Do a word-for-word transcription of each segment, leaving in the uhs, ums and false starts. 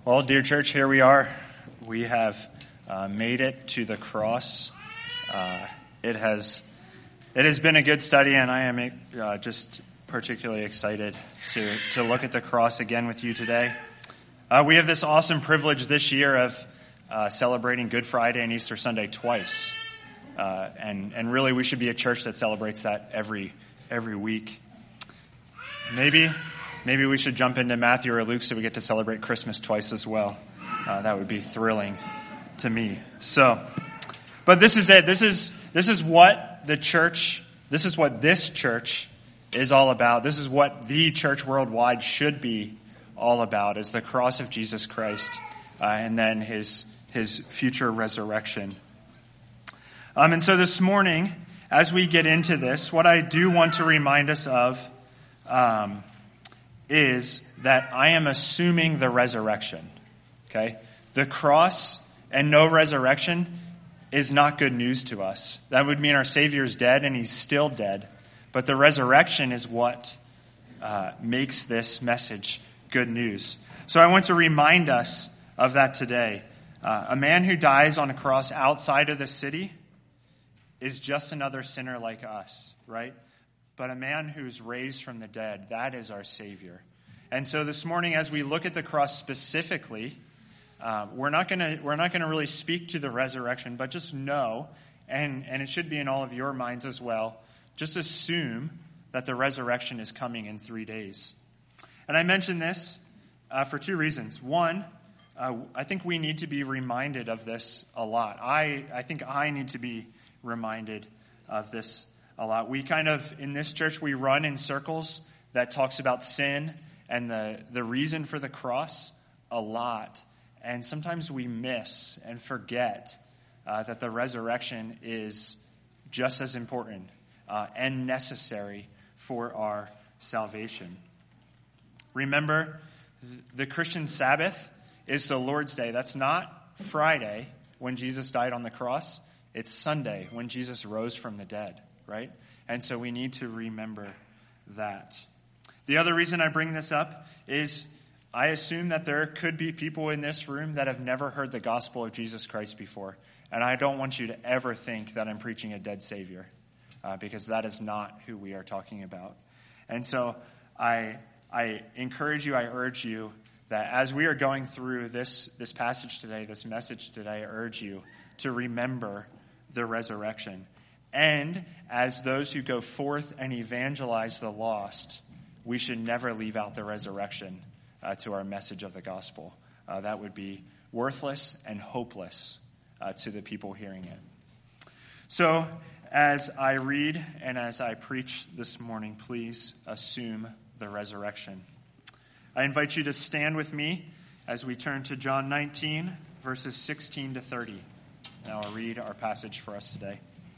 Well, dear church, here we are. We have uh, made it to the cross. Uh, it has it has been a good study, and I am uh, just particularly excited to, to look at the cross again with you today. Uh, we have this awesome privilege this year of uh, celebrating Good Friday and Easter Sunday twice. Uh, and, and really, we should be a church that celebrates that every every week. Maybe... Maybe we should jump into Matthew or Luke so we get to celebrate Christmas twice as well. Uh, that would be thrilling to me. So, but this is it. This is this is what the church, this is what this church is all about. This is what the church worldwide should be all about, is the cross of Jesus Christ uh, and then his his future resurrection. Um, and so this morning, as we get into this, what I do want to remind us of um is that I am assuming the resurrection, okay? The cross and no resurrection is not good news to us. That would mean our Savior's dead, and he's still dead. But the resurrection is what uh, makes this message good news. So I want to remind us of that today. Uh, a man who dies on a cross outside of the city is just another sinner like us, right? But a man who's raised from the dead, that is our Savior. And so this morning, as we look at the cross specifically, uh, we're not going to we're not going to really speak to the resurrection, but just know, and, and it should be in all of your minds as well, just assume that the resurrection is coming in three days. And I mention this uh, for two reasons. One, uh, I think we need to be reminded of this a lot. I, I think I need to be reminded of this a lot. We kind of, in this church, we run in circles that talks about sin and the, the reason for the cross a lot. And sometimes we miss and forget uh, that the resurrection is just as important uh, and necessary for our salvation. Remember, the Christian Sabbath is the Lord's Day. That's not Friday when Jesus died on the cross. It's Sunday when Jesus rose from the dead. Right? And so we need to remember that. The other reason I bring this up is I assume that there could be people in this room that have never heard the gospel of Jesus Christ before. And I don't want you to ever think that I'm preaching a dead Savior, uh, because that is not who we are talking about. And so I I encourage you, I urge you that as we are going through this, this passage today, this message today, I urge you to remember the resurrection. And as those who go forth and evangelize the lost, we should never leave out the resurrection uh, to our message of the gospel. Uh, that would be worthless and hopeless uh, to the people hearing it. So as I read and as I preach this morning, please assume the resurrection. I invite you to stand with me as we turn to John nineteen, verses sixteen to thirty. And I'll read our passage for us today.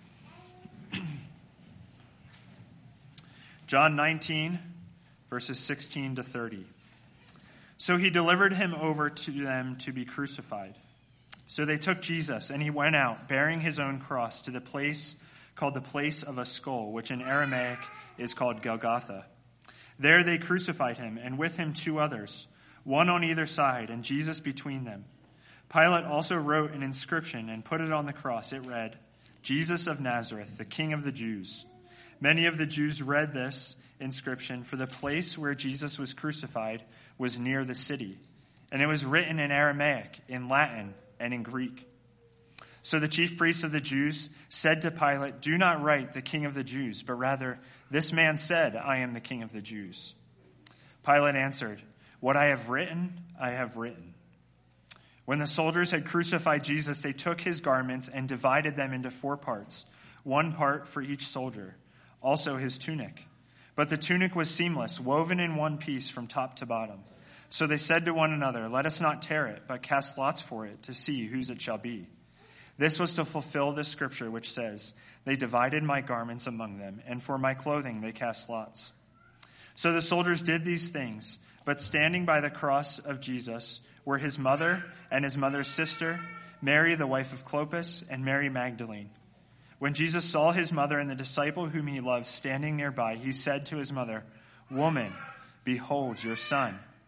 John nineteen, verses sixteen to thirty. So he delivered him over to them to be crucified. So they took Jesus, and he went out, bearing his own cross, to the place called the place of a skull, which in Aramaic is called Golgotha. There they crucified him, and with him two others, one on either side, and Jesus between them. Pilate also wrote an inscription and put it on the cross. It read, Jesus of Nazareth, the King of the Jews. Many of the Jews read this inscription, for the place where Jesus was crucified was near the city, and it was written in Aramaic, in Latin, and in Greek. So the chief priests of the Jews said to Pilate, do not write the King of the Jews, but rather, this man said, I am the King of the Jews. Pilate answered, what I have written, I have written. When the soldiers had crucified Jesus, they took his garments and divided them into four parts, one part for each soldier, also his tunic. But the tunic was seamless, woven in one piece from top to bottom. So they said to one another, let us not tear it, but cast lots for it to see whose it shall be. This was to fulfill the scripture which says, they divided my garments among them, and for my clothing they cast lots. So the soldiers did these things, but standing by the cross of Jesus were his mother and his mother's sister, Mary the wife of Clopas, and Mary Magdalene. When Jesus saw his mother and the disciple whom he loved standing nearby, he said to his mother, Woman, behold your son.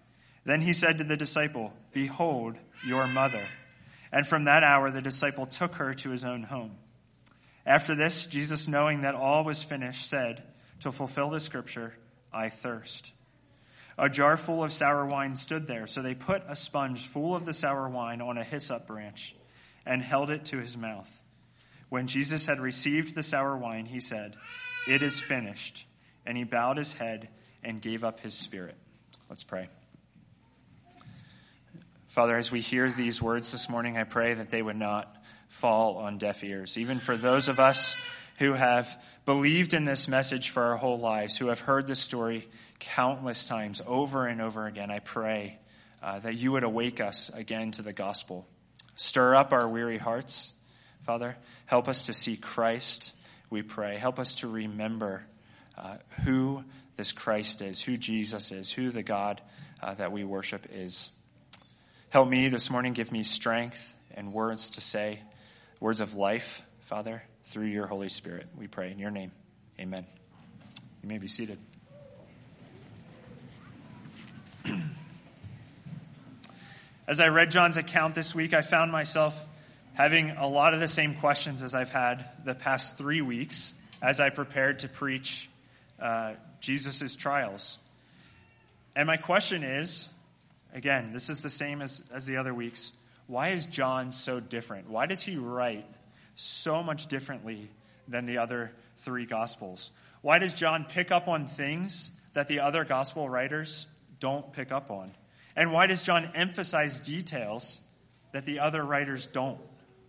Then he said to the disciple, "Behold, your mother." And from that hour the disciple took her to his own home. After this, Jesus, knowing that all was finished, said, to fulfill the scripture, "I thirst." A jar full of sour wine stood there, so they put a sponge full of the sour wine on a hyssop branch and held it to his mouth. When Jesus had received the sour wine, he said, "It is finished." And he bowed his head and gave up his spirit. Let's pray. Father, as we hear these words this morning, I pray that they would not fall on deaf ears. Even for those of us who have believed in this message for our whole lives, who have heard this story countless times over and over again, I pray uh, that you would awake us again to the gospel. Stir up our weary hearts, Father. Help us to see Christ, we pray. Help us to remember uh, who this Christ is, who Jesus is, who the God uh, that we worship is. Help me this morning, give me strength and words to say, words of life, Father, through your Holy Spirit. We pray in your name. Amen. You may be seated. As I read John's account this week, I found myself having a lot of the same questions as I've had the past three weeks as I prepared to preach uh, Jesus' trials. And my question is, again, this is the same as, as the other weeks. Why is John so different? Why does he write so much differently than the other three Gospels? Why does John pick up on things that the other Gospel writers don't pick up on? And why does John emphasize details that the other writers don't?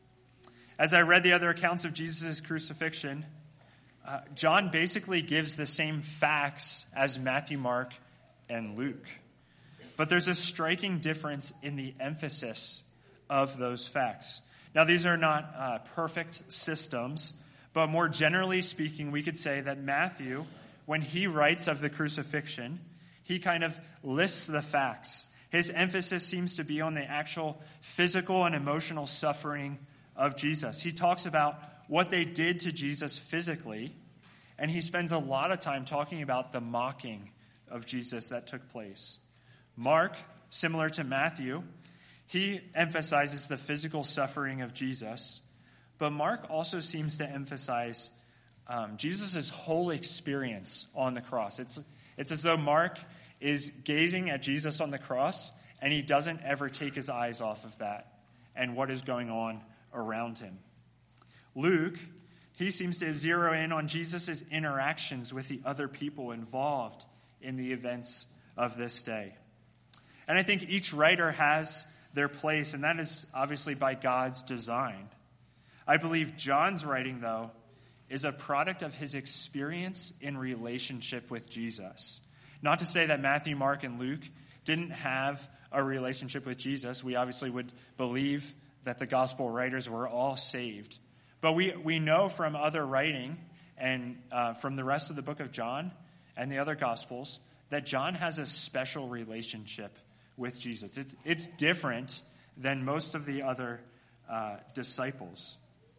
As I read the other accounts of Jesus' crucifixion, uh, John basically gives the same facts as Matthew, Mark, and Luke. But there's a striking difference in the emphasis of those facts. Now, these are not uh, perfect systems, but more generally speaking, we could say that Matthew, when he writes of the crucifixion, he kind of lists the facts. His emphasis seems to be on the actual physical and emotional suffering of Jesus. He talks about what they did to Jesus physically, and he spends a lot of time talking about the mocking of Jesus that took place. Mark, similar to Matthew, he emphasizes the physical suffering of Jesus, but Mark also seems to emphasize um, Jesus' whole experience on the cross. It's, it's as though Mark is gazing at Jesus on the cross, and he doesn't ever take his eyes off of that and what is going on around him. Luke, he seems to zero in on Jesus' interactions with the other people involved in the events of this day. And I think each writer has their place, and that is obviously by God's design. I believe John's writing, though, is a product of his experience in relationship with Jesus. Not to say that Matthew, Mark, and Luke didn't have a relationship with Jesus. We obviously would believe that the gospel writers were all saved. But we, we know from other writing and uh, from the rest of the book of John and the other gospels that John has a special relationship with Jesus. It's, it's different than most of the other uh, disciples.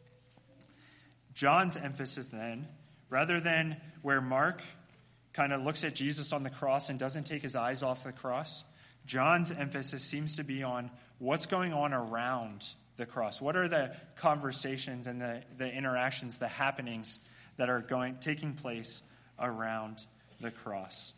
John's emphasis then, rather than where Mark kind of looks at Jesus on the cross and doesn't take his eyes off the cross, John's emphasis seems to be on what's going on around the cross. What are the conversations and the, the interactions, the happenings that are going taking place around the cross?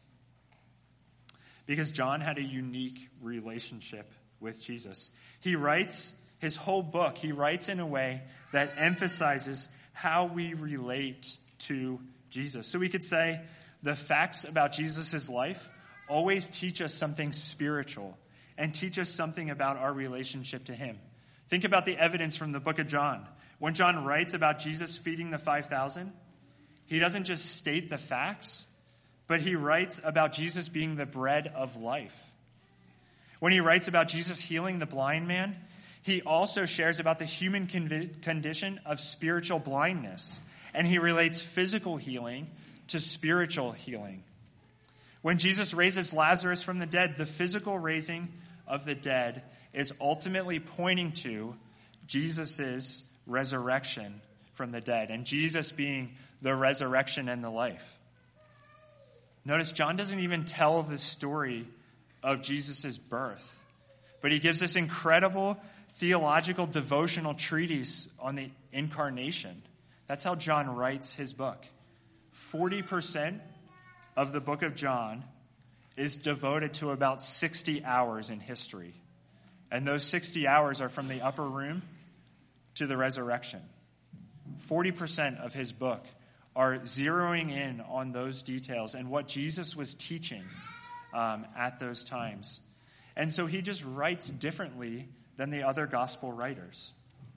Because John had a unique relationship with Jesus. He writes his whole book, he writes in a way that emphasizes how we relate to Jesus. So we could say the facts about Jesus' life always teach us something spiritual and teach us something about our relationship to him. Think about the evidence from the book of John. When John writes about Jesus feeding the five thousand, he doesn't just state the facts, but he writes about Jesus being the bread of life. When he writes about Jesus healing the blind man, he also shares about the human convi- condition of spiritual blindness, and he relates physical healing to spiritual healing. When Jesus raises Lazarus from the dead, the physical raising of the dead is ultimately pointing to Jesus' resurrection from the dead, and Jesus being the resurrection and the life. Notice John doesn't even tell the story of Jesus' birth. But he gives this incredible theological devotional treatise on the incarnation. That's how John writes his book. forty percent of the book of John is devoted to about sixty hours in history. And those sixty hours are from the upper room to the resurrection. forty percent of his book are zeroing in on those details and what Jesus was teaching um, at those times. And so he just writes differently than the other gospel writers.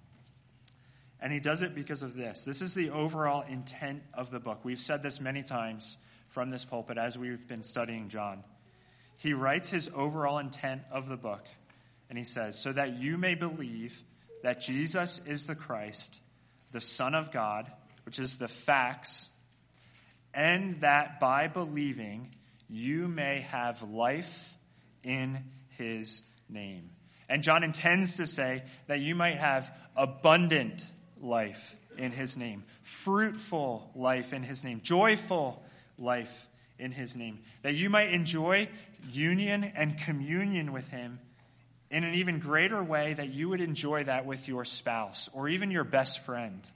And he does it because of this. This is the overall intent of the book. We've said this many times from this pulpit as we've been studying John. He writes his overall intent of the book, and he says, so that you may believe that Jesus is the Christ, the Son of God, which is the facts, and that by believing you may have life in his name. And John intends to say that you might have abundant life in his name, fruitful life in his name, joyful life in his name, that you might enjoy union and communion with him in an even greater way that you would enjoy that with your spouse or even your best friend.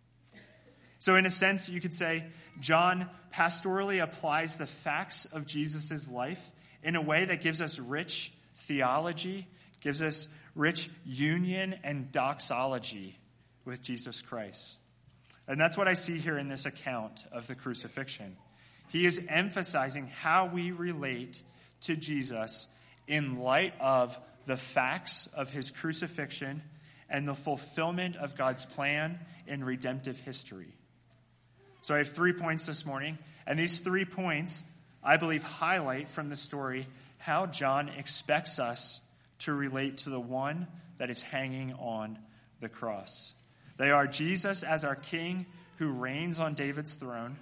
So in a sense, you could say John pastorally applies the facts of Jesus' life in a way that gives us rich theology, gives us rich union and doxology with Jesus Christ. And that's what I see here in this account of the crucifixion. He is emphasizing how we relate to Jesus in light of the facts of his crucifixion and the fulfillment of God's plan in redemptive history. So I have three points this morning, and these three points, I believe, highlight from the story how John expects us to relate to the one that is hanging on the cross. They are Jesus as our King who reigns on David's throne,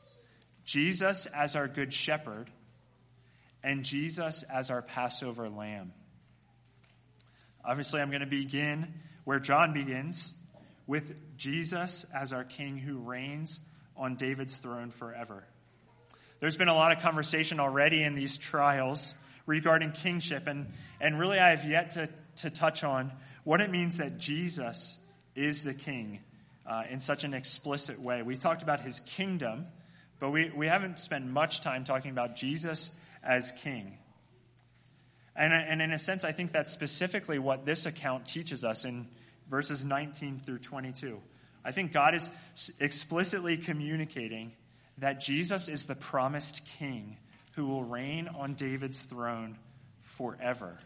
Jesus as our Good Shepherd, and Jesus as our Passover Lamb. Obviously, I'm going to begin where John begins, with Jesus as our King who reigns on David's throne forever. There's been a lot of conversation already in these trials regarding kingship, and, and really I have yet to, to touch on what it means that Jesus is the king uh, in such an explicit way. We talked about his kingdom, but we, we haven't spent much time talking about Jesus as king. And, and in a sense, I think that's specifically what this account teaches us in verses nineteen through twenty-two. I think God is explicitly communicating that Jesus is the promised king who will reign on David's throne forever.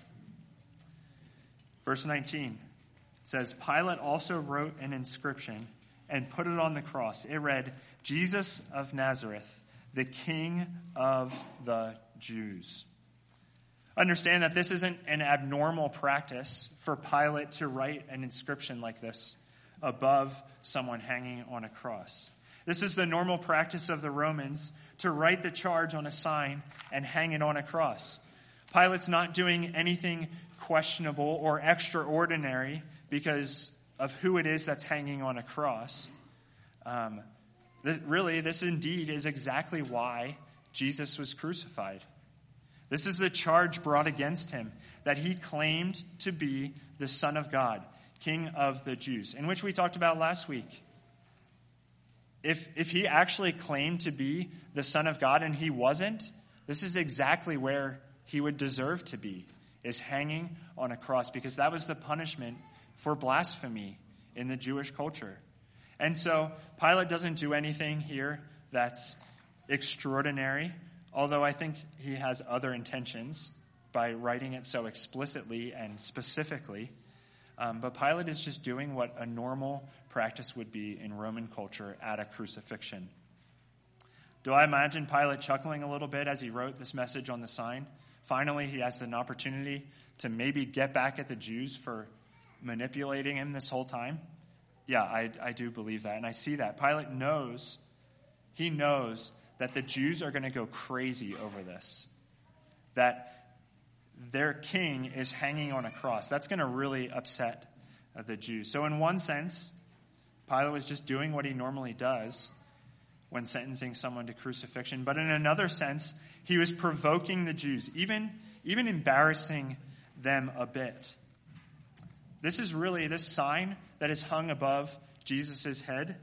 Verse nineteen says, Pilate also wrote an inscription and put it on the cross. It read, Jesus of Nazareth, the King of the Jews. Understand that this isn't an abnormal practice for Pilate to write an inscription like this above someone hanging on a cross. This is the normal practice of the Romans to write the charge on a sign and hang it on a cross. Pilate's not doing anything questionable or extraordinary because of who it is that's hanging on a cross. Um, th- really, this indeed is exactly why Jesus was crucified. This is the charge brought against him, that he claimed to be the Son of God, King of the Jews, in which we talked about last week. If if he actually claimed to be the Son of God and he wasn't, this is exactly where he would deserve to be, is hanging on a cross, because that was the punishment for blasphemy in the Jewish culture. And so Pilate doesn't do anything here that's extraordinary, although I think he has other intentions by writing it so explicitly and specifically. Um, but Pilate is just doing what a normal practice would be in Roman culture at a crucifixion. Do I imagine Pilate chuckling a little bit as he wrote this message on the sign? Finally, he has an opportunity to maybe get back at the Jews for manipulating him this whole time. Yeah, I, I do believe that, and I see that. Pilate knows, he knows that the Jews are going to go crazy over this, that their king is hanging on a cross. That's going to really upset the Jews. So in one sense, Pilate was just doing what he normally does when sentencing someone to crucifixion. But in another sense, he was provoking the Jews. Even, even embarrassing them a bit. This is really, this sign that is hung above Jesus' head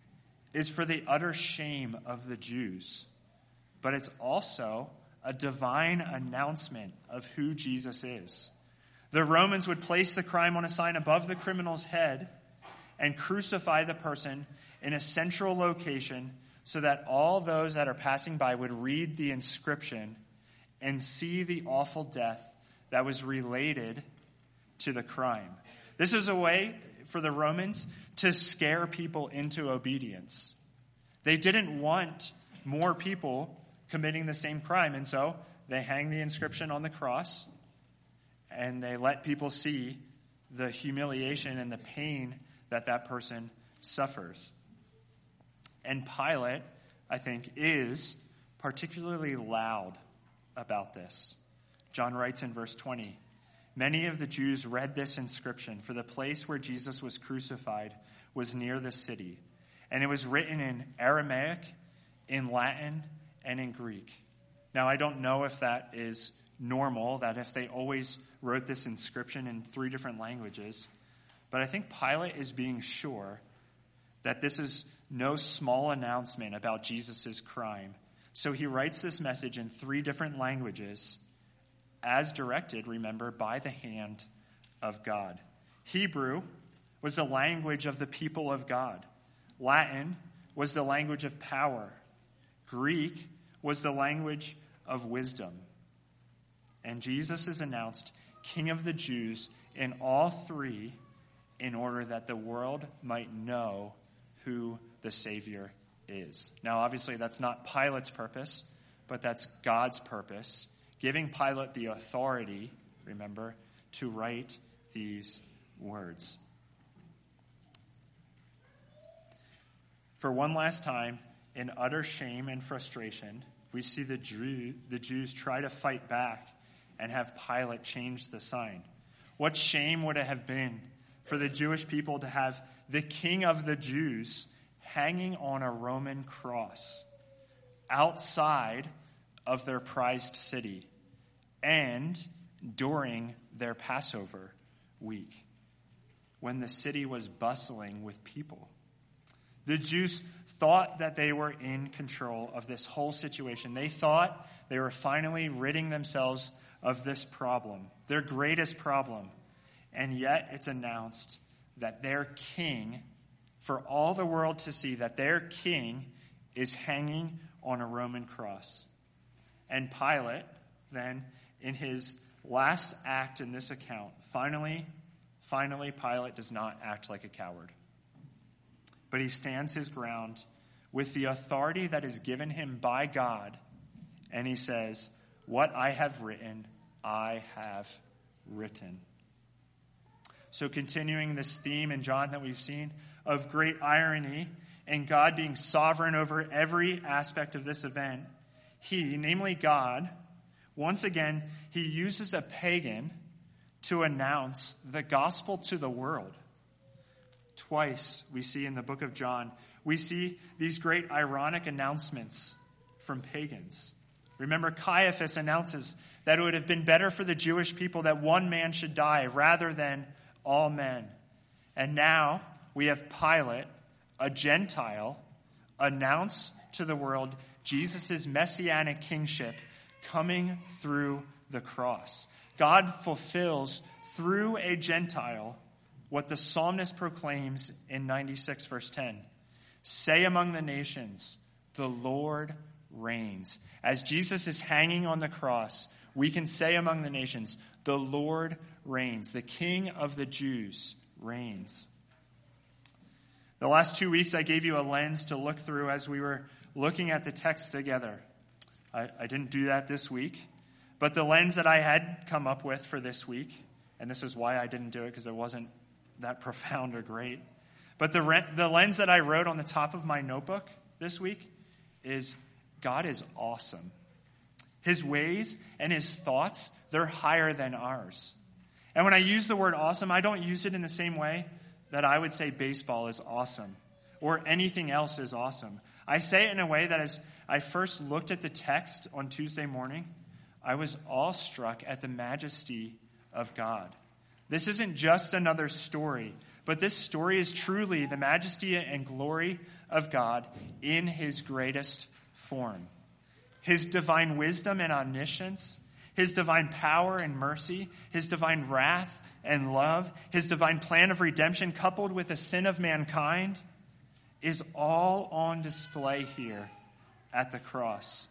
is for the utter shame of the Jews. But it's also a divine announcement of who Jesus is. The Romans would place the crime on a sign above the criminal's head and crucify the person in a central location so that all those that are passing by would read the inscription and see the awful death that was related to the crime. This is a way for the Romans to scare people into obedience. They didn't want more people committing the same crime, and so they hang the inscription on the cross and they let people see the humiliation and the pain that that person suffers. And Pilate, I think, is particularly loud about this. John writes in verse twenty, "Many of the Jews read this inscription, for the place where Jesus was crucified was near the city, and it was written in Aramaic, in Latin, and in Greek." Now, I don't know if that is normal, that if they always wrote this inscription in three different languages, but I think Pilate is being sure that this is no small announcement about Jesus' crime. So he writes this message in three different languages, as directed, remember, by the hand of God. Hebrew was the language of the people of God. Latin was the language of power. Greek was the language of wisdom. And Jesus is announced King of the Jews in all three in order that the world might know who the Savior is. Now, obviously, that's not Pilate's purpose, but that's God's purpose, giving Pilate the authority, remember, to write these words. For one last time, in utter shame and frustration, we see the Jew, the Jews try to fight back and have Pilate change the sign. What shame would it have been for the Jewish people to have the King of the Jews hanging on a Roman cross outside of their prized city and during their Passover week when the city was bustling with people. The Jews thought that they were in control of this whole situation. They thought they were finally ridding themselves of this problem, their greatest problem. And yet it's announced that their king, for all the world to see, that their king is hanging on a Roman cross. And Pilate, then, in his last act in this account, finally, finally, Pilate does not act like a coward. But he stands his ground with the authority that is given him by God, and he says, "What I have written, I have written." So continuing this theme in John that we've seen of great irony and God being sovereign over every aspect of this event, he, namely God, once again, he uses a pagan to announce the gospel to the world. Twice we see in the book of John, we see these great ironic announcements from pagans. Remember, Caiaphas announces that it would have been better for the Jewish people that one man should die rather than all men. And now we have Pilate, a Gentile, announce to the world Jesus' messianic kingship coming through the cross. God fulfills through a Gentile what the psalmist proclaims in ninety-six verse ten. "Say among the nations, the Lord reigns." As Jesus is hanging on the cross, we can say among the nations, the Lord reigns. The King of the Jews reigns. The last two weeks I gave you a lens to look through as we were looking at the text together. I, I didn't do that this week, but the lens that I had come up with for this week, and this is why I didn't do it because it wasn't that profound or great, but the re- the lens that I wrote on the top of my notebook this week is God is awesome. His ways and his thoughts, they're higher than ours. And when I use the word awesome, I don't use it in the same way that I would say baseball is awesome or anything else is awesome. I say it in a way that as I first looked at the text on Tuesday morning, I was awestruck at the majesty of God. This isn't just another story, but this story is truly the majesty and glory of God in his greatest form. His divine wisdom and omniscience, his divine power and mercy, his divine wrath and love, his divine plan of redemption coupled with the sin of mankind is all on display here at the cross.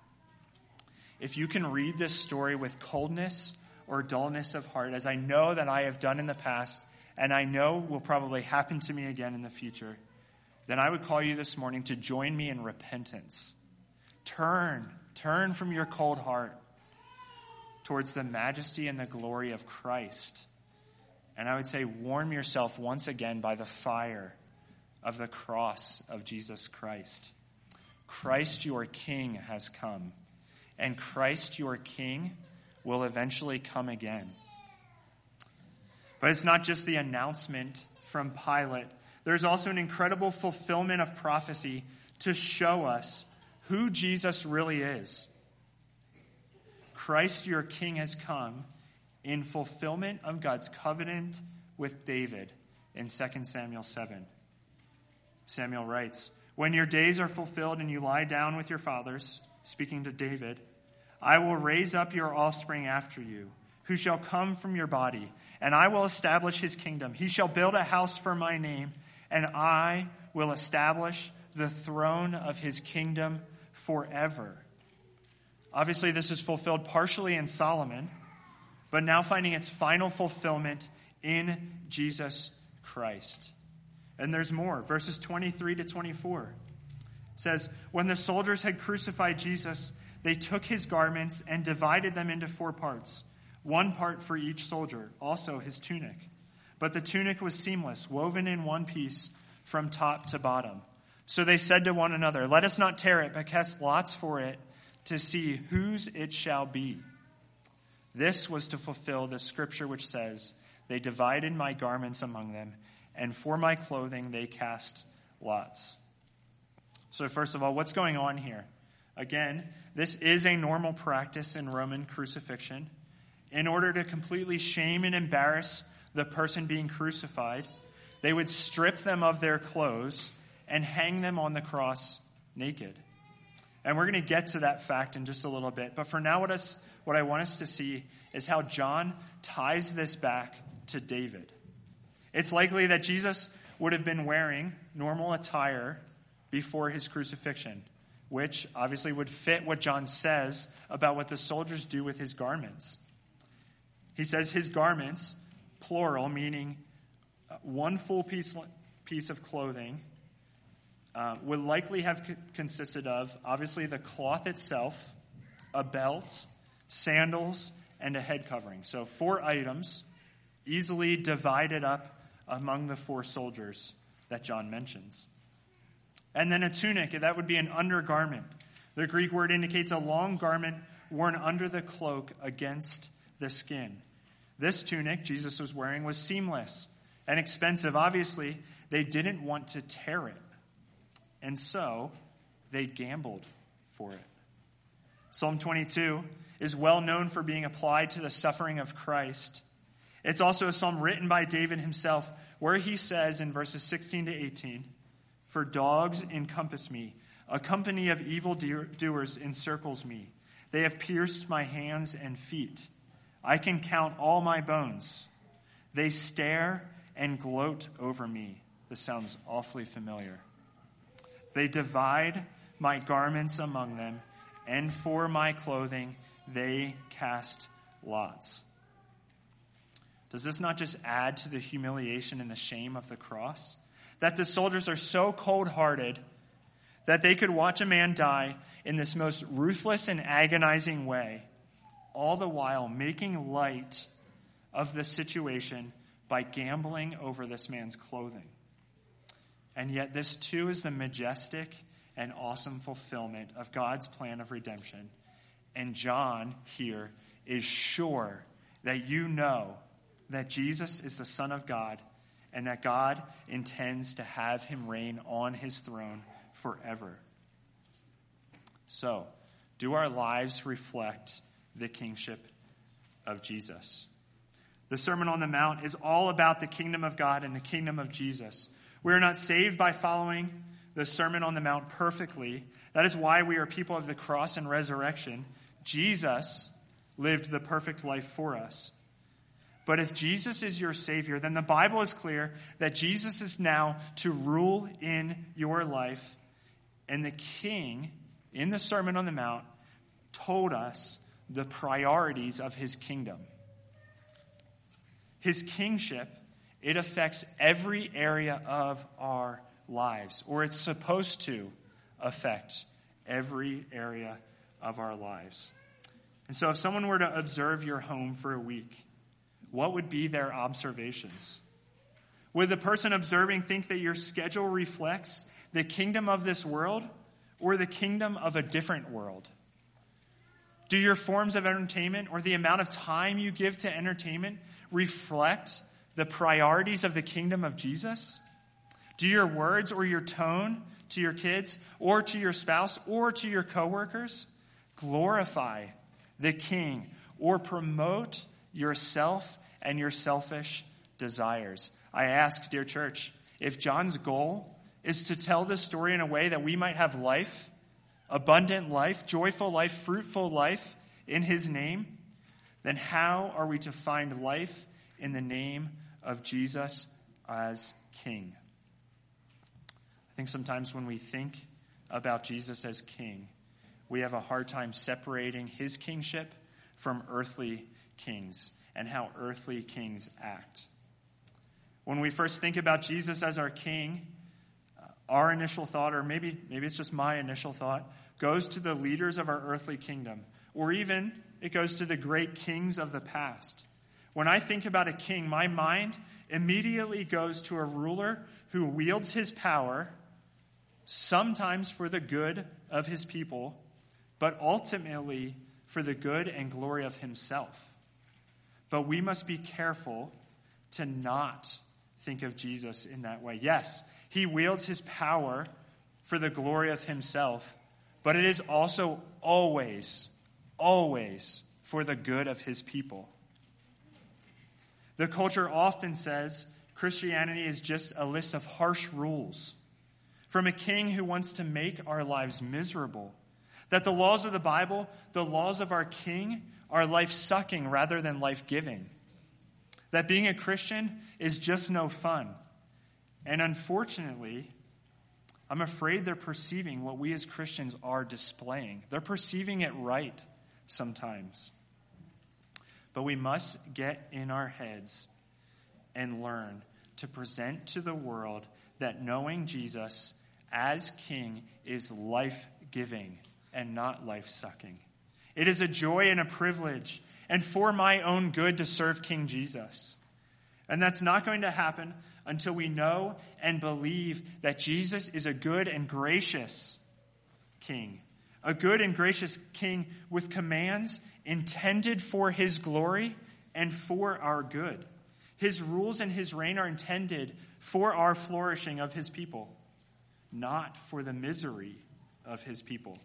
If you can read this story with coldness or dullness of heart, as I know that I have done in the past, and I know will probably happen to me again in the future, then I would call you this morning to join me in repentance. Turn, turn from your cold heart towards the majesty and the glory of Christ. And I would say warm yourself once again by the fire of the cross of Jesus Christ. Christ your King has come, and Christ your King will eventually come again. But it's not just the announcement from Pilate. There's also an incredible fulfillment of prophecy to show us who Jesus really is. Christ your King has come in fulfillment of God's covenant with David in Second Samuel seven. Samuel writes, "When your days are fulfilled and you lie down with your fathers," speaking to David, "I will raise up your offspring after you, who shall come from your body, and I will establish his kingdom. He shall build a house for my name, and I will establish the throne of his kingdom forever." Obviously, this is fulfilled partially in Solomon, but now finding its final fulfillment in Jesus Christ. And there's more. Verses twenty-three to twenty-four says, "When the soldiers had crucified Jesus, they took his garments and divided them into four parts, one part for each soldier, also his tunic. But the tunic was seamless, woven in one piece from top to bottom. So they said to one another, 'Let us not tear it, but cast lots for it to see whose it shall be.' This was to fulfill the scripture which says, 'They divided my garments among them, and for my clothing they cast lots.'" So first of all, what's going on here? Again, this is a normal practice in Roman crucifixion. In order to completely shame and embarrass the person being crucified, they would strip them of their clothes and hang them on the cross naked. And we're going to get to that fact in just a little bit. But for now, what, us, what I want us to see is how John ties this back to David. It's likely that Jesus would have been wearing normal attire before his crucifixion, which obviously would fit what John says about what the soldiers do with his garments. He says his garments, plural, meaning one full piece, piece of clothing, uh, would likely have co- consisted of, obviously, the cloth itself, a belt, sandals, and a head covering. So four items easily divided up among the four soldiers that John mentions. And then a tunic, that would be an undergarment. The Greek word indicates a long garment worn under the cloak against the skin. This tunic Jesus was wearing was seamless and expensive. Obviously, they didn't want to tear it. And so they gambled for it. Psalm twenty-two is well known for being applied to the suffering of Christ. It's also a psalm written by David himself, where he says in verses sixteen to eighteen, "For dogs encompass me, a company of evil doers encircles me. They have pierced my hands and feet. I can count all my bones. They stare and gloat over me." This sounds awfully familiar. "They divide my garments among them, and for my clothing they cast lots." Does this not just add to the humiliation and the shame of the cross? That the soldiers are so cold-hearted that they could watch a man die in this most ruthless and agonizing way, all the while making light of the situation by gambling over this man's clothing. And yet this too is the majestic and awesome fulfillment of God's plan of redemption. And John here is sure that you know that Jesus is the Son of God and that God intends to have him reign on his throne forever. So, do our lives reflect the kingship of Jesus. The Sermon on the Mount is all about the kingdom of God and the kingdom of Jesus. We are not saved by following the Sermon on the Mount perfectly. That is why we are people of the cross and resurrection. Jesus lived the perfect life for us. But if Jesus is your Savior, then the Bible is clear that Jesus is now to rule in your life. And the King, in the Sermon on the Mount, told us the priorities of his kingdom. His kingship, it affects every area of our lives, or it's supposed to affect every area of our lives. And so if someone were to observe your home for a week, what would be their observations? Would the person observing think that your schedule reflects the kingdom of this world or the kingdom of a different world? Do your forms of entertainment or the amount of time you give to entertainment reflect the priorities of the kingdom of Jesus? Do your words or your tone to your kids or to your spouse or to your coworkers glorify the King or promote yourself and your selfish desires? I ask, dear church, if John's goal is to tell this story in a way that we might have life, abundant life, joyful life, fruitful life in his name, then how are we to find life in the name of Jesus as King? I think sometimes when we think about Jesus as King, we have a hard time separating his kingship from earthly kings and how earthly kings act. When we first think about Jesus as our King, uh, our initial thought, or maybe maybe it's just my initial thought, goes to the leaders of our earthly kingdom, or even it goes to the great kings of the past. When I think about a king, my mind immediately goes to a ruler who wields his power, sometimes for the good of his people, but ultimately for the good and glory of himself. But we must be careful to not think of Jesus in that way. Yes, he wields his power for the glory of himself, but it is also always, always for the good of his people. The culture often says Christianity is just a list of harsh rules from a king who wants to make our lives miserable. That the laws of the Bible, the laws of our King, are life-sucking rather than life-giving. That being a Christian is just no fun. And unfortunately, I'm afraid they're perceiving what we as Christians are displaying. They're perceiving it right sometimes. But we must get in our heads and learn to present to the world that knowing Jesus as King is life-giving and not life-sucking. It is a joy and a privilege and for my own good to serve King Jesus. And that's not going to happen until we know and believe that Jesus is a good and gracious King. A good and gracious King with commands intended for his glory and for our good. His rules and his reign are intended for our flourishing of his people, not for the misery of his people.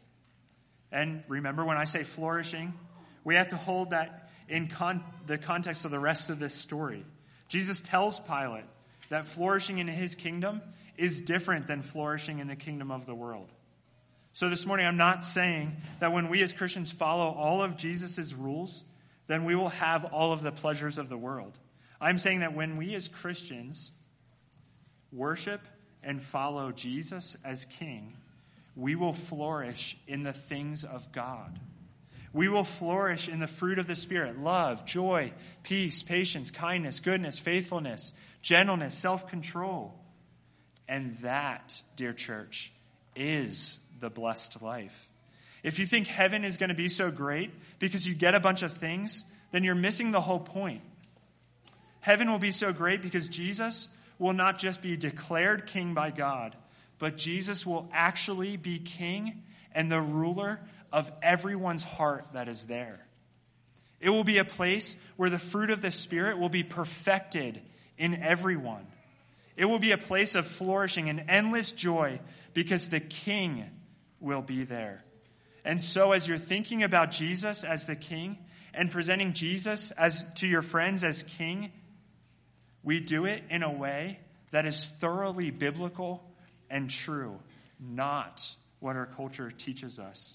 And remember, when I say flourishing, we have to hold that in con- the context of the rest of this story. Jesus tells Pilate that flourishing in his kingdom is different than flourishing in the kingdom of the world. So this morning, I'm not saying that when we as Christians follow all of Jesus' rules, then we will have all of the pleasures of the world. I'm saying that when we as Christians worship and follow Jesus as King, we will flourish in the things of God. We will flourish in the fruit of the Spirit: love, joy, peace, patience, kindness, goodness, faithfulness, gentleness, self-control. And that, dear church, is the blessed life. If you think heaven is going to be so great because you get a bunch of things, then you're missing the whole point. Heaven will be so great because Jesus will not just be declared king by God, but Jesus will actually be king and the ruler of everyone's heart that is there. It will be a place where the fruit of the Spirit will be perfected in everyone. It will be a place of flourishing and endless joy because the King will be there. And so as you're thinking about Jesus as the king and presenting Jesus as to your friends as king, we do it in a way that is thoroughly biblical and true, not what our culture teaches us.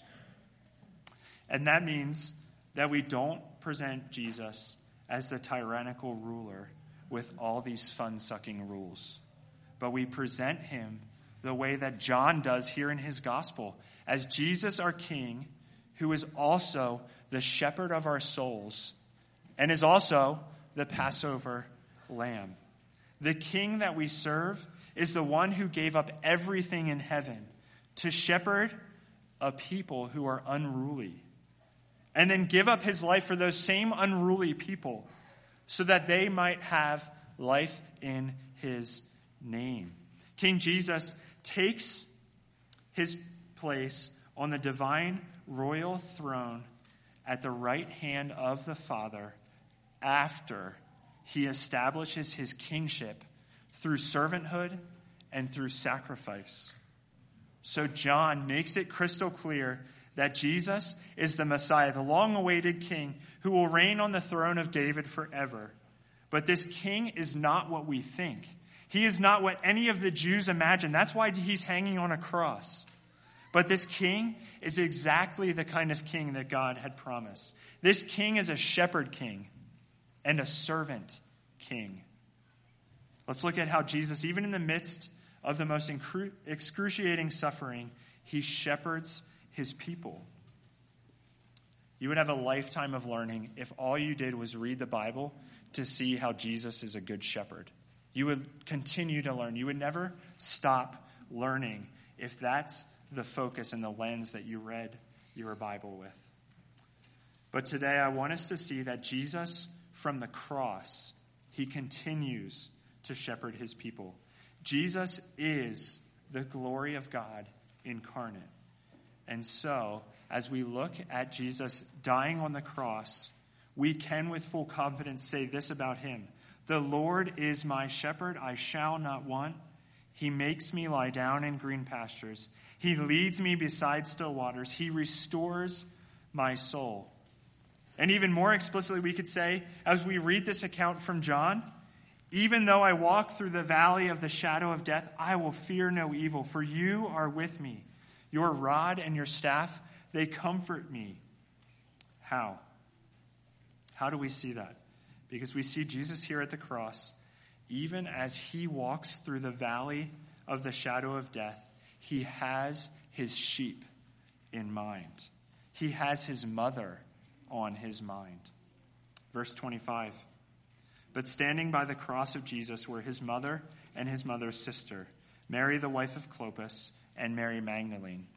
And that means that we don't present Jesus as the tyrannical ruler with all these fun-sucking rules, but we present him the way that John does here in his gospel, as Jesus our King, who is also the shepherd of our souls and is also the Passover lamb. The King that we serve is the one who gave up everything in heaven to shepherd a people who are unruly, and then give up his life for those same unruly people so that they might have life in his name. King Jesus takes his place on the divine royal throne at the right hand of the Father after he establishes his kingship through servanthood and through sacrifice. So John makes it crystal clear that Jesus is the Messiah, the long-awaited king who will reign on the throne of David forever. But this king is not what we think. He is not what any of the Jews imagine. That's why he's hanging on a cross. But this king is exactly the kind of king that God had promised. This king is a shepherd king and a servant king. Let's look at how Jesus, even in the midst of the most excruciating suffering, he shepherds his people. You would have a lifetime of learning if all you did was read the Bible to see how Jesus is a good shepherd. You would continue to learn. You would never stop learning if that's the focus and the lens that you read your Bible with. But today I want us to see that Jesus, from the cross, he continues to shepherd his people. Jesus is the glory of God incarnate. And so, as we look at Jesus dying on the cross, we can with full confidence say this about him: the Lord is my shepherd, I shall not want. He makes me lie down in green pastures. He leads me beside still waters. He restores my soul. And even more explicitly, we could say, as we read this account from John, even though I walk through the valley of the shadow of death, I will fear no evil, for you are with me. Your rod and your staff, they comfort me. How? How do we see that? Because we see Jesus here at the cross, even as he walks through the valley of the shadow of death, he has his sheep in mind. He has his mother on his mind. Verse twenty-five. But standing by the cross of Jesus were his mother and his mother's sister, Mary the wife of Clopas, and Mary Magdalene.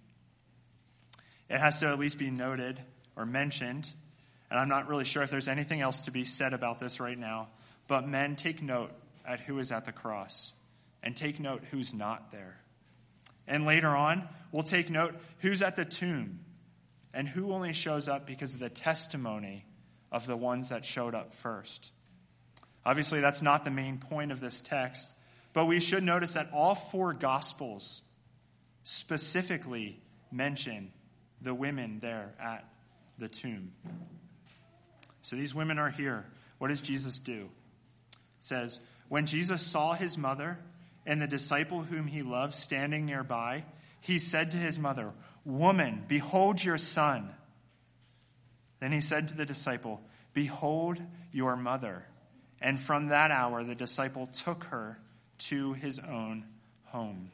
It has to at least be noted or mentioned, and I'm not really sure if there's anything else to be said about this right now, but men, take note at who is at the cross, and take note who's not there. And later on, we'll take note who's at the tomb, and who only shows up because of the testimony of the ones that showed up first. Obviously, that's not the main point of this text, but we should notice that all four Gospels specifically mention the women there at the tomb. So these women are here. What does Jesus do? It says, when Jesus saw his mother and the disciple whom he loved standing nearby, he said to his mother, "Woman, behold your son." Then he said to the disciple, "Behold your mother." And from that hour, the disciple took her to his own home.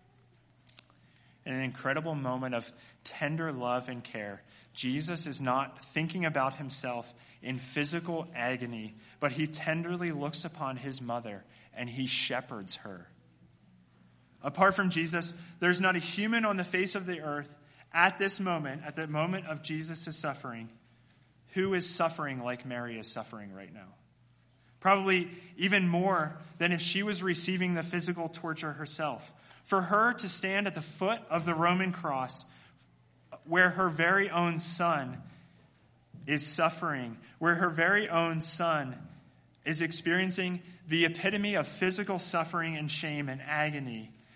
In an incredible moment of tender love and care, Jesus is not thinking about himself in physical agony, but he tenderly looks upon his mother and he shepherds her. Apart from Jesus, there's not a human on the face of the earth at this moment, at the moment of Jesus' suffering, who is suffering like Mary is suffering right now. Probably even more than if she was receiving the physical torture herself. For her to stand at the foot of the Roman cross, where her very own son is suffering, where her very own son is experiencing the epitome of physical suffering and shame and agony,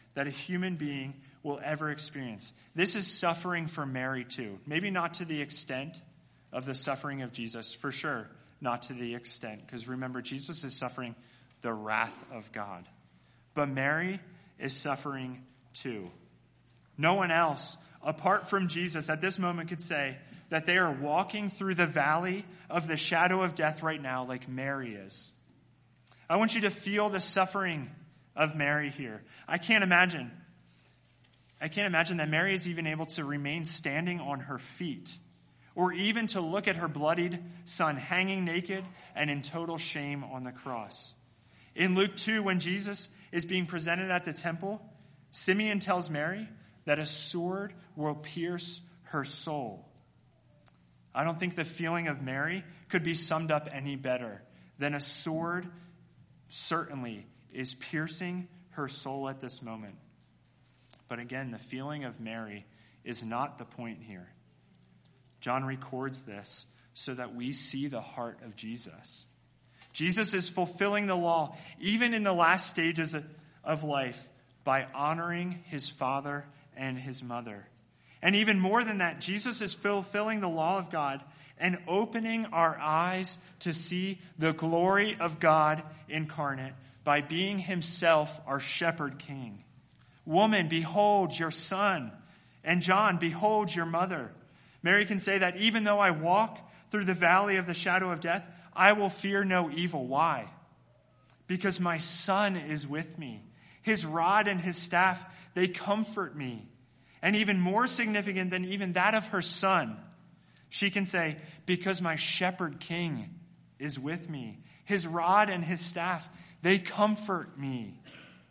that a human being will ever experience. This is suffering for Mary too. Maybe not to the extent of the suffering of Jesus, for sure, not to the extent. Because remember, Jesus is suffering the wrath of God. But Mary is suffering too. No one else, apart from Jesus, at this moment could say that they are walking through the valley of the shadow of death right now like Mary is. I want you to feel the suffering of Mary here. I can't imagine. I can't imagine that Mary is even able to remain standing on her feet, or even to look at her bloodied son hanging naked and in total shame on the cross. In Luke two, when Jesus is being presented at the temple, Simeon tells Mary that a sword will pierce her soul. I don't think the feeling of Mary could be summed up any better than a sword certainly is piercing her soul at this moment. But again, the feeling of Mary is not the point here. John records this so that we see the heart of Jesus. Jesus is fulfilling the law, even in the last stages of life, by honoring his father and his mother. And even more than that, Jesus is fulfilling the law of God and opening our eyes to see the glory of God incarnate by being himself our shepherd king. Woman, behold your son. And John, behold your mother. Mary can say that even though I walk through the valley of the shadow of death, I will fear no evil. Why? Because my son is with me. His rod and his staff, they comfort me. And even more significant than even that of her son, she can say, because my shepherd king is with me. His rod and his staff, they comfort me.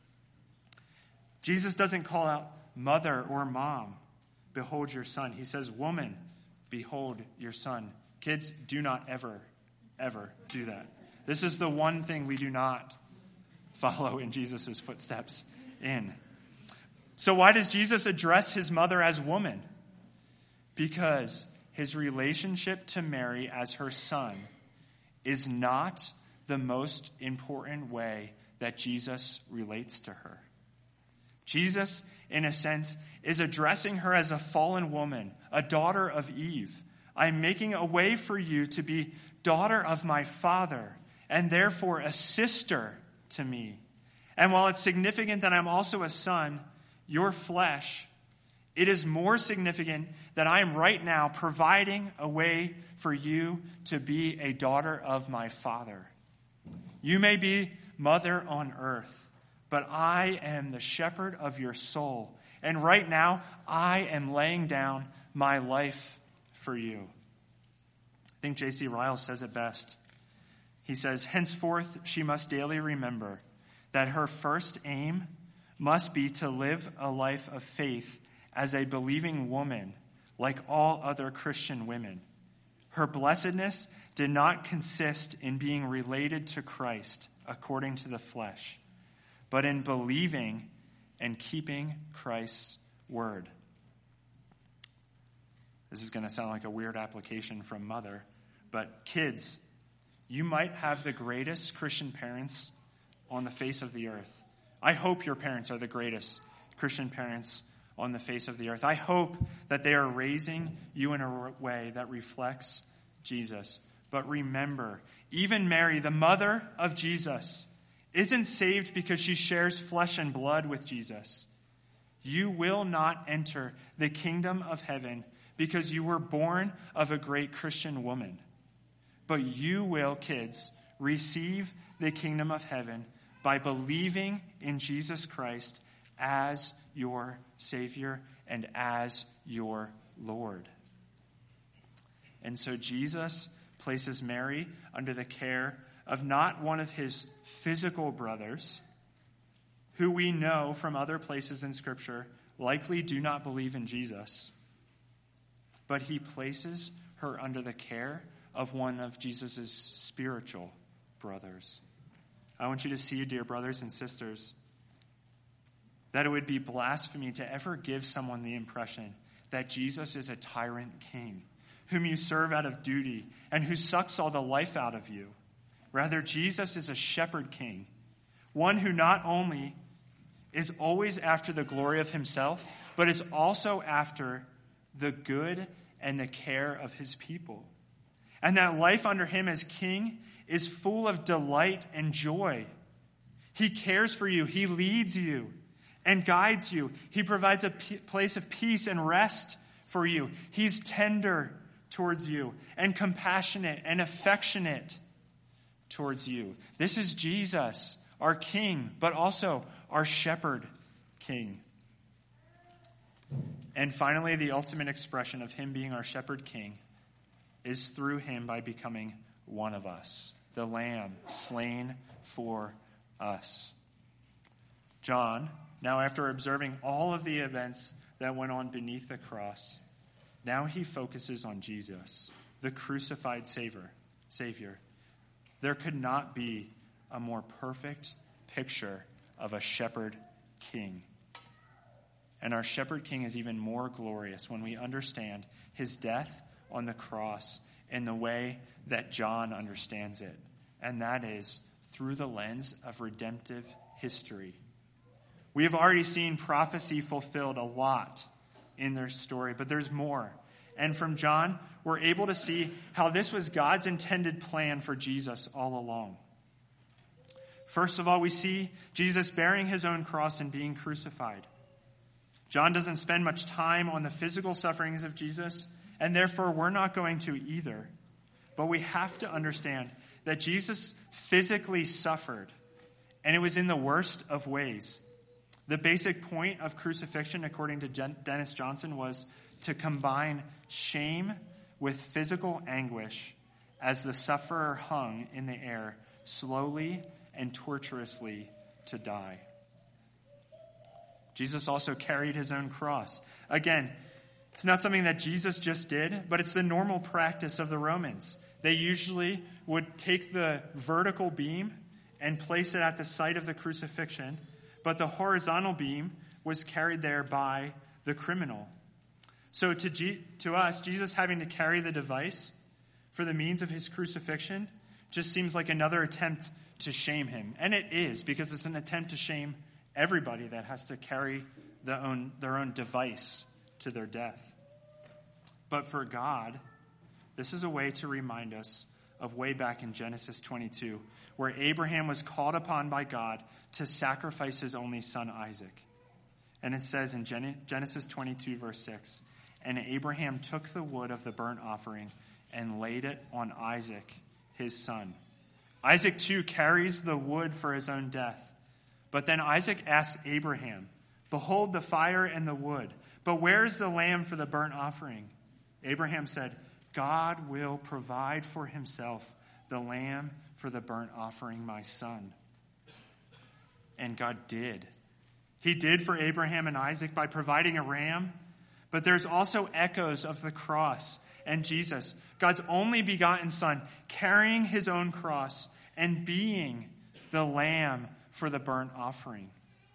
Jesus doesn't call out mother or mom, behold your son. He says, woman, behold your son. Kids, do not ever, ever do that. This is the one thing we do not follow in Jesus' footsteps in. So why does Jesus address his mother as woman? Because his relationship to Mary as her son is not the most important way that Jesus relates to her. Jesus, in a sense, is addressing her as a fallen woman, a daughter of Eve. I'm making a way for you to be daughter of my Father, and therefore a sister to me. And while it's significant that I'm also a son, your flesh, it is more significant that I am right now providing a way for you to be a daughter of my Father. You may be mother on earth, but I am the shepherd of your soul. And right now, I am laying down my life for you. I think J C Ryle says it best. He says, henceforth she must daily remember that her first aim must be to live a life of faith as a believing woman like all other Christian women. Her blessedness did not consist in being related to Christ according to the flesh, but in believing and keeping Christ's word. This is going to sound like a weird application from mother, but kids, you might have the greatest Christian parents on the face of the earth. I hope your parents are the greatest Christian parents on the face of the earth. I hope that they are raising you in a way that reflects Jesus. But remember, even Mary, the mother of Jesus, isn't saved because she shares flesh and blood with Jesus. You will not enter the kingdom of heaven because you were born of a great Christian woman. But you will, kids, receive the kingdom of heaven by believing in Jesus Christ as your Savior and as your Lord. And so Jesus places Mary under the care of not one of his physical brothers, who we know from other places in Scripture likely do not believe in Jesus, but he places her under the care of one of Jesus' spiritual brothers. I want you to see, dear brothers and sisters, that it would be blasphemy to ever give someone the impression that Jesus is a tyrant king, whom you serve out of duty and who sucks all the life out of you. Rather, Jesus is a shepherd king, one who not only is always after the glory of himself, but is also after the good and the care of his people. And that life under him as king is full of delight and joy. He cares for you. He leads you and guides you. He provides a p- place of peace and rest for you. He's tender towards you and compassionate and affectionate towards you. This is Jesus, our king, but also our shepherd king. And finally, the ultimate expression of him being our shepherd king is through him by becoming one of us, the Lamb slain for us. John, now after observing all of the events that went on beneath the cross, now he focuses on Jesus, the crucified Savior. Savior. There could not be a more perfect picture of a shepherd king. And our shepherd king is even more glorious when we understand his death on the cross in the way that John understands it. And that is through the lens of redemptive history. We have already seen prophecy fulfilled a lot in their story, but there's more. And from John, we're able to see how this was God's intended plan for Jesus all along. First of all, we see Jesus bearing his own cross and being crucified. John doesn't spend much time on the physical sufferings of Jesus, and therefore we're not going to either. But we have to understand that Jesus physically suffered, and it was in the worst of ways. The basic point of crucifixion, according to Dennis Johnson, was to combine shame with physical anguish as the sufferer hung in the air, slowly and torturously to die. Jesus also carried his own cross. Again, it's not something that Jesus just did, but it's the normal practice of the Romans. They usually would take the vertical beam and place it at the site of the crucifixion, but the horizontal beam was carried there by the criminal. So to, G- to us, Jesus having to carry the device for the means of his crucifixion just seems like another attempt to shame him. And it is, because it's an attempt to shame everybody that has to carry their own, their own device to their death. But for God, this is a way to remind us of way back in Genesis twenty-two, where Abraham was called upon by God to sacrifice his only son Isaac. And it says in Gen- Genesis twenty-two, verse six, "And Abraham took the wood of the burnt offering and laid it on Isaac, his son." Isaac too carries the wood for his own death. But then Isaac asks Abraham, "Behold the fire and the wood, but where is the lamb for the burnt offering?" Abraham said, "God will provide for himself the lamb for the burnt offering, my son." And God did. He did for Abraham and Isaac by providing a ram, but there's also echoes of the cross and Jesus, God's only begotten son, carrying his own cross and being the lamb for the burnt offering.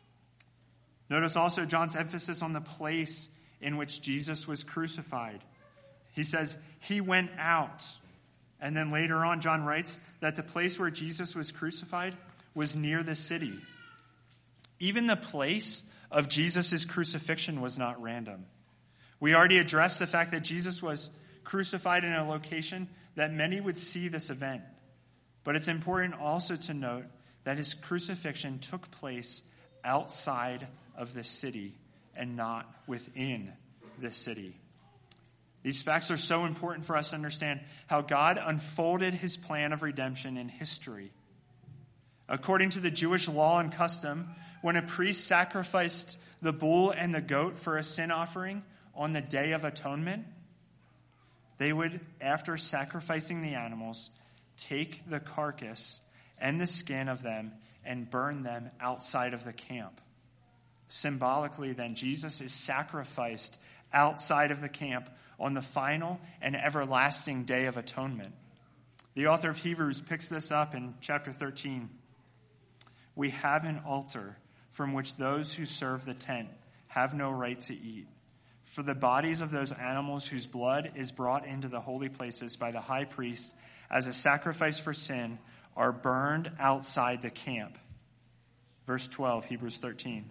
Notice also John's emphasis on the place in which Jesus was crucified. He says, he went out. And then later on, John writes that the place where Jesus was crucified was near the city. Even the place of Jesus' crucifixion was not random. We already addressed the fact that Jesus was crucified in a location that many would see this event. But it's important also to note that his crucifixion took place outside of the city and not within the city. These facts are so important for us to understand how God unfolded his plan of redemption in history. According to the Jewish law and custom, when a priest sacrificed the bull and the goat for a sin offering on the Day of Atonement, they would, after sacrificing the animals, take the carcass and the skin of them and burn them outside of the camp. Symbolically, then, Jesus is sacrificed outside of the camp on the final and everlasting Day of Atonement. The author of Hebrews picks this up in chapter thirteen. "We have an altar from which those who serve the tent have no right to eat. For the bodies of those animals whose blood is brought into the holy places by the high priest as a sacrifice for sin are burned outside the camp." Verse twelve, Hebrews thirteen.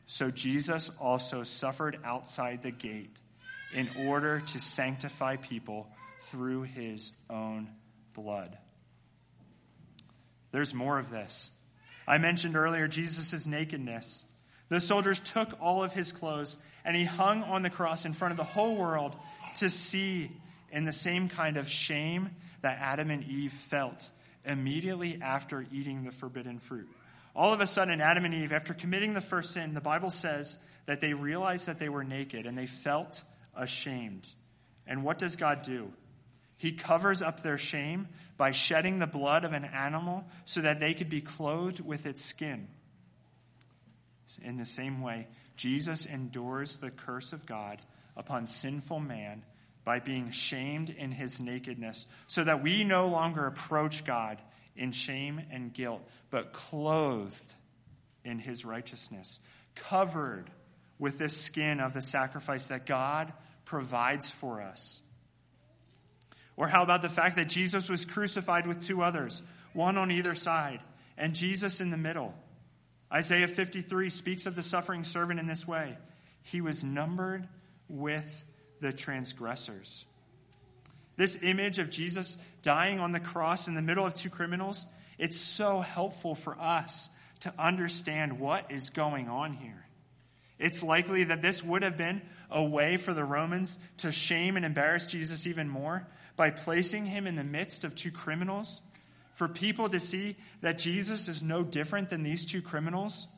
so Jesus also suffered outside the gate in order to sanctify people through his own blood. There's more of this. I mentioned earlier Jesus' nakedness. The soldiers took all of his clothes and he hung on the cross in front of the whole world to see in the same kind of shame that Adam and Eve felt immediately after eating the forbidden fruit. All of a sudden, Adam and Eve, after committing the first sin, the Bible says that they realized that they were naked and they felt ashamed. And what does God do? He covers up their shame by shedding the blood of an animal so that they could be clothed with its skin. In the same way, Jesus endures the curse of God upon sinful man by being shamed in his nakedness so that we no longer approach God in shame and guilt, but clothed in his righteousness, covered with this skin of the sacrifice that God provides for us. Or how about the fact that Jesus was crucified with two others, one on either side, and Jesus in the middle? Isaiah fifty-three speaks of the suffering servant in this way. He was numbered with the transgressors. This image of Jesus dying on the cross in the middle of two criminals, it's so helpful for us to understand what is going on here. It's likely that this would have been a way for the Romans to shame and embarrass Jesus even more by placing him in the midst of two criminals, for people to see that Jesus is no different than these two criminals.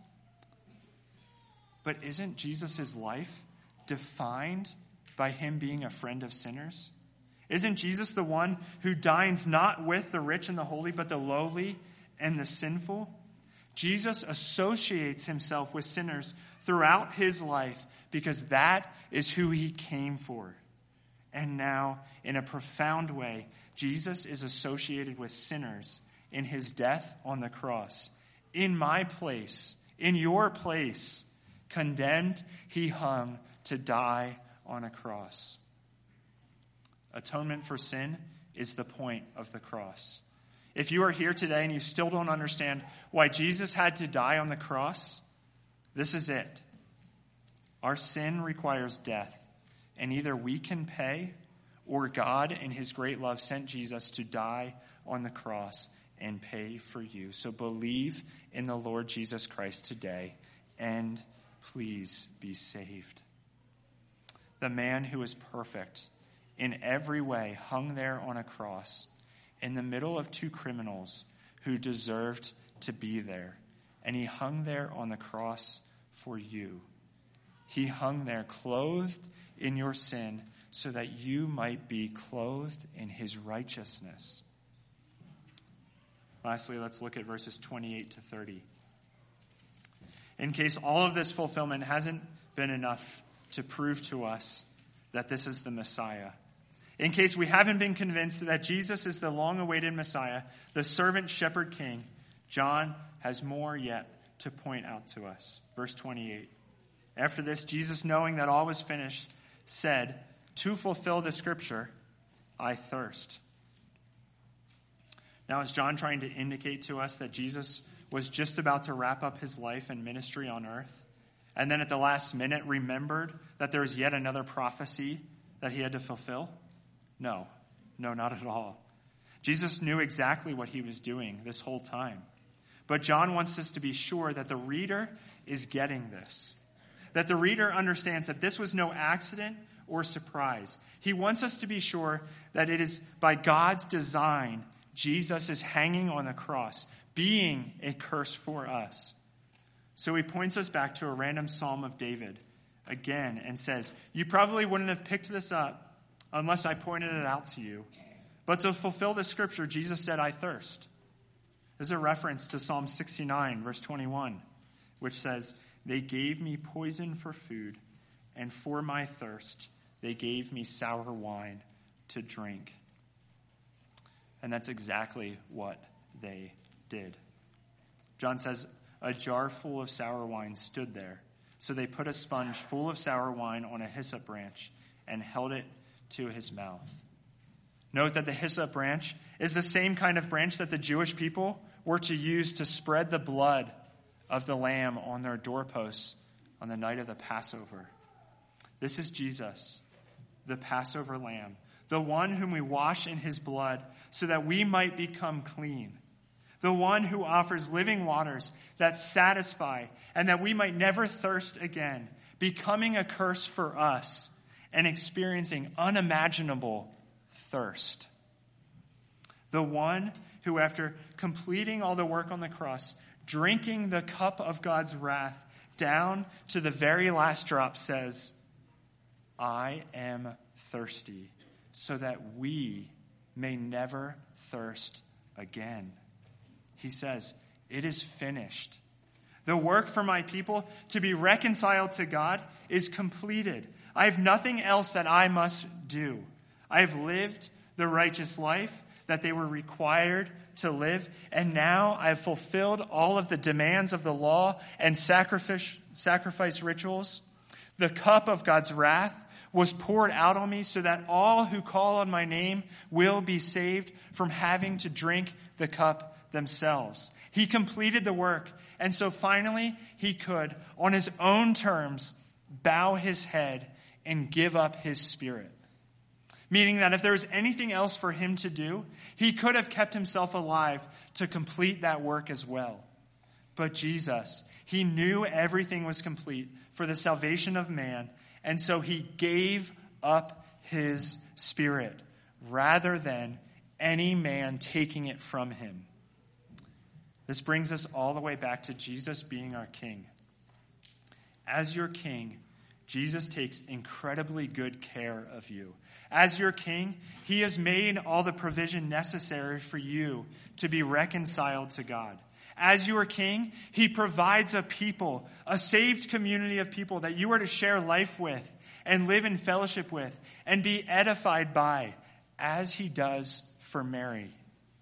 But isn't Jesus' life defined by him being a friend of sinners? Isn't Jesus the one who dines not with the rich and the holy, but the lowly and the sinful? Jesus associates himself with sinners throughout his life because that is who he came for. And now, in a profound way, Jesus is associated with sinners in his death on the cross. In my place, in your place, condemned, he hung to die on a cross. Atonement for sin is the point of the cross. If you are here today and you still don't understand why Jesus had to die on the cross, this is it. Our sin requires death, and either we can pay or God in his great love sent Jesus to die on the cross and pay for you. So believe in the Lord Jesus Christ today and please be saved. The man who is perfect in every way hung there on a cross in the middle of two criminals who deserved to be there. And he hung there on the cross for you. He hung there clothed in your sin so that you might be clothed in his righteousness. Lastly, let's look at verses twenty-eight to thirty. In case all of this fulfillment hasn't been enough to prove to us that this is the Messiah, in case we haven't been convinced that Jesus is the long-awaited Messiah, the servant shepherd king, John has more yet to point out to us. Verse twenty-eight. After this, Jesus, knowing that all was finished, said, to fulfill the scripture, I thirst. Now, is John trying to indicate to us that Jesus was just about to wrap up his life and ministry on earth, and then at the last minute remembered that there was yet another prophecy that he had to fulfill? No, no, not at all. Jesus knew exactly what he was doing this whole time. But John wants us to be sure that the reader is getting this, that the reader understands that this was no accident or surprise. He wants us to be sure that it is by God's design Jesus is hanging on the cross, being a curse for us. So he points us back to a random Psalm of David again and says, you probably wouldn't have picked this up unless I pointed it out to you. But to fulfill the scripture, Jesus said, I thirst. There's a reference to Psalm sixty-nine, verse twenty-one, which says, they gave me poison for food, and for my thirst, they gave me sour wine to drink. And that's exactly what they did. John says, a jar full of sour wine stood there. So they put a sponge full of sour wine on a hyssop branch and held it to his mouth. Note that the hyssop branch is the same kind of branch that the Jewish people were to use to spread the blood of the lamb on their doorposts on the night of the Passover. This is Jesus, the Passover lamb, the one whom we wash in his blood so that we might become clean, the one who offers living waters that satisfy and that we might never thirst again, becoming a curse for us and experiencing unimaginable thirst. The one who, after completing all the work on the cross, drinking the cup of God's wrath down to the very last drop, says, I am thirsty, so that we may never thirst again. He says, it is finished. The work for my people to be reconciled to God is completed. I have nothing else that I must do. I have lived the righteous life that they were required to live, and now I have fulfilled all of the demands of the law and sacrifice, sacrifice rituals. The cup of God's wrath was poured out on me so that all who call on my name will be saved from having to drink the cup themselves. He completed the work, and so finally he could, on his own terms, bow his head and give up his spirit. Meaning that if there was anything else for him to do, he could have kept himself alive to complete that work as well. But Jesus, he knew everything was complete for the salvation of man, and so he gave up his spirit rather than any man taking it from him. This brings us all the way back to Jesus being our king. As your king, Jesus takes incredibly good care of you. As your king, he has made all the provision necessary for you to be reconciled to God. As your king, he provides a people, a saved community of people that you are to share life with and live in fellowship with and be edified by, as he does for Mary.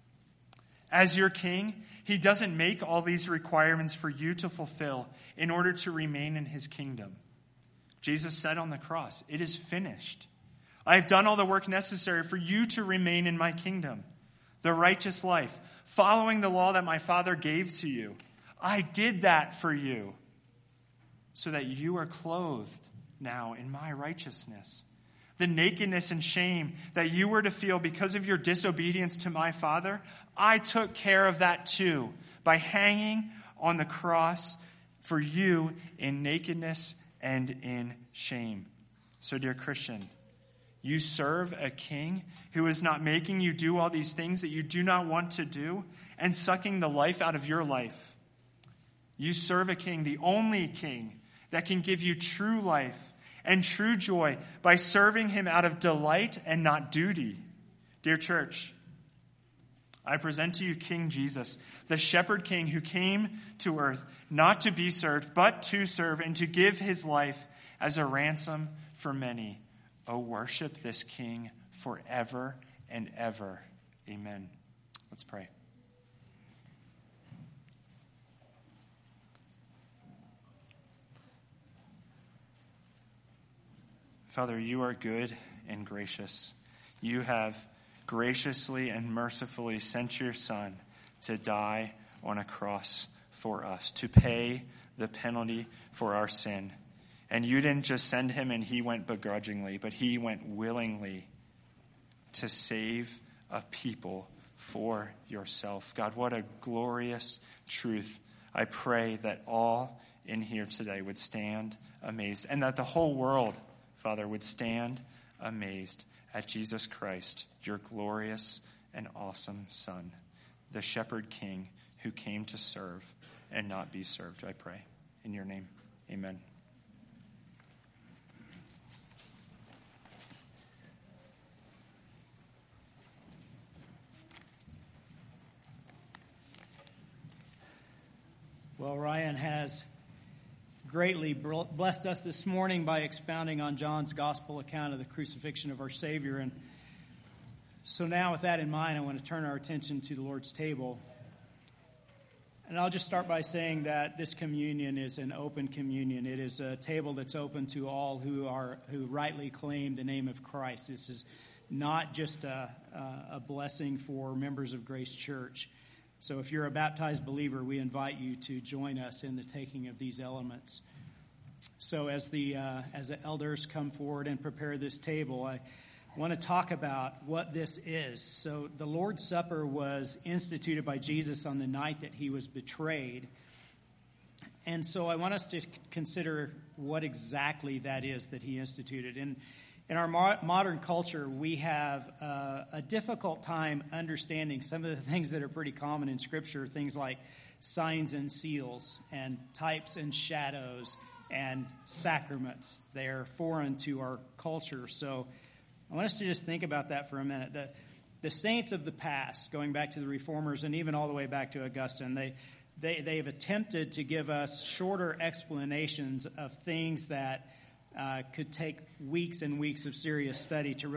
As your king, he doesn't make all these requirements for you to fulfill in order to remain in his kingdom. Jesus said on the cross, it is finished. I have done all the work necessary for you to remain in my kingdom, the righteous life, following the law that my Father gave to you. I did that for you so that you are clothed now in my righteousness. The nakedness and shame that you were to feel because of your disobedience to my Father, I took care of that too by hanging on the cross for you in nakedness and in shame. So, dear Christian, you serve a king who is not making you do all these things that you do not want to do and sucking the life out of your life. You serve a king, the only king that can give you true life and true joy by serving him out of delight and not duty. Dear church, I present to you King Jesus, the shepherd king who came to earth not to be served, but to serve and to give his life as a ransom for many. Oh, worship this king forever and ever. Amen. Let's pray. Father, you are good and gracious. You have graciously and mercifully sent your Son to die on a cross for us, to pay the penalty for our sin. And you didn't just send him and he went begrudgingly, but he went willingly to save a people for yourself. God, what a glorious truth. I pray that all in here today would stand amazed, and that the whole world, Father, would stand amazed at Jesus Christ, your glorious and awesome Son, the shepherd king who came to serve and not be served. I pray in your name. Amen. Well, Ryan has greatly blessed us this morning by expounding on John's gospel account of the crucifixion of our Savior. And so now with that in mind, I want to turn our attention to the Lord's table. And I'll just start by saying that this communion is an open communion. It is a table that's open to all who are who rightly claim the name of Christ. This is not just a, a blessing for members of Grace Church. So if you're a baptized believer, we invite you to join us in the taking of these elements. So as the uh, as the elders come forward and prepare this table, I want to talk about what this is. So the Lord's Supper was instituted by Jesus on the night that he was betrayed. And so I want us to consider what exactly that is that he instituted. In, in our mo- modern culture, we have uh, a difficult time understanding some of the things that are pretty common in Scripture, things like signs and seals and types and shadows and sacraments. They are foreign to our culture. So I want us to just think about that for a minute. The, the saints of the past, going back to the Reformers and even all the way back to Augustine, they, they, they have attempted to give us shorter explanations of things that uh, could take weeks and weeks of serious study to